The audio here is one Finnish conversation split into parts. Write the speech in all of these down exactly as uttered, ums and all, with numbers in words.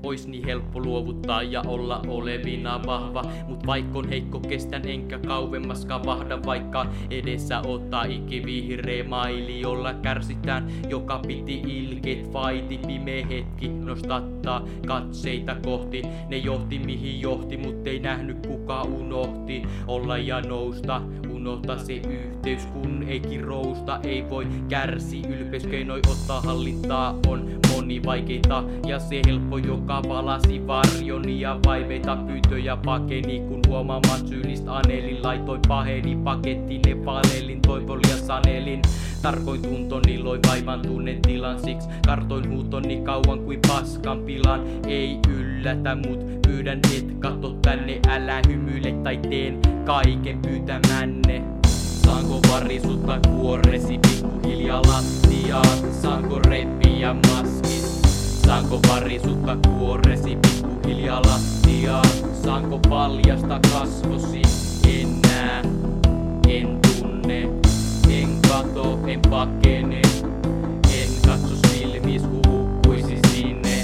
Ois niin helppo luovuttaa ja olla olevina vahva. Mut vaikka on heikko kestän enkä kauemmaskaan vahda. Vaikka edessä ottaa ikivihreä maili, jolla kärsitään, joka piti ilkeet vaiti. Pimeä hetki nostattaa katseita kohti. Ne johti mihin johti, mut ei nähnyt kuka unohti. Olla ja nousta, unohtaa se yhteys kun ei kirousta. Ei voi kärsi, ylpeyskeinoin ottaa hallintaa on moni vaikeita. Ja se helppo joka valasi varjoni ja vaiveita. Pyyntöjä pakeni kun huomaamaan syyllistä anelin. Laitoin paheni paketti ne valelin, toivon ja sanelin. Tarkoin tuntoni loi vaivan tunnen tilan, siksi kartoin huutoni kauan kuin paskan pilan. Ei yllätä mut pyydän et katso tänne, älä hymyile tai teen kaiken pyytämänne. Saanko varisuttaa kuoresi pikkuhiljaa lattiaan? Saanko repiä maskis? Saanko varisuttaa kuoresi pikkuhiljaa lattiaan? Saanko paljasta kasvosi? En näe, en tunne, en kato, en pakene. En katso silmis, kun hukkuisi sinne.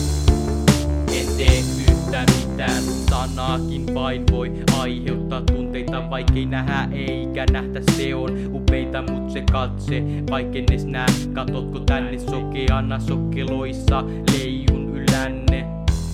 En tee yhtään mitään, sanakin vain voi aiheuttaa tunteita. Vaikkei nähdä eikä nähtä, se on upeita, mut se katse vaikken edes nää. Katotko tänne sokeana sokkeloissa leijun ylänne?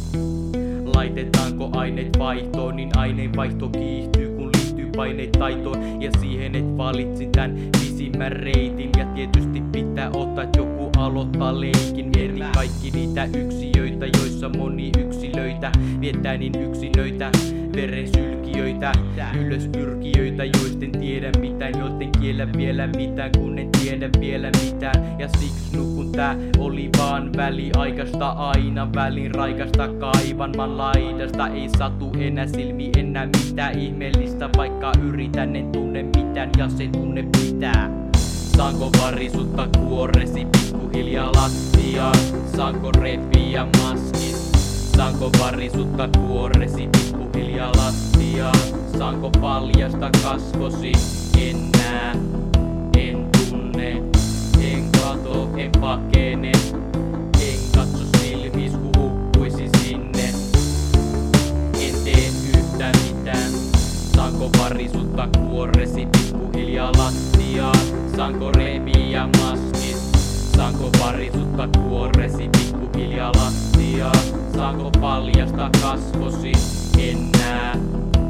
Laitetaanko aineet vaihtoon, niin aineenvaihto kiihtyy kun liittyy paineet taitoon. Ja siihen et valitsin tän pisimmän reitin. Ja tietysti pitää ottaa joku aloittaa leikin. Mietin kaikki niitä yksiöitä, joissa moni yksilöitä viettää niin yksinöitä, verensylkijöitä, ylöspyrkijöitä, joisten tiedä mitään, joiden kiellä vielä mitään, kun en tiedä vielä mitään. Ja siksi nukun, tää oli vaan väliaikaista, aina välin raikasta kaivanman laidasta. Ei satu enää silmi enää mitään ihmeellistä, vaikka yritän en tunne mitään ja se tunne pitää. Saanko varisuttaa kuoresi pikkuhiljaa lattiaan? Saanko repiä maskis? Saanko varisuttaa kuoresi pikkuhiljaa lattiaan? Saanko paljasta kasvosi? En näe, en tunne, en kato, en pakene. En katso silmis, kun hukkuisi sinne. En tee yhtään mitään. Saanko varisuttaa kuoresi pikkuhiljaa lattiaan? Saanko repiä maskis? Saanko varisuttaa kuoresi pikkuhiljaa lattiaan? Saanko paljasta kasvosi? En näe.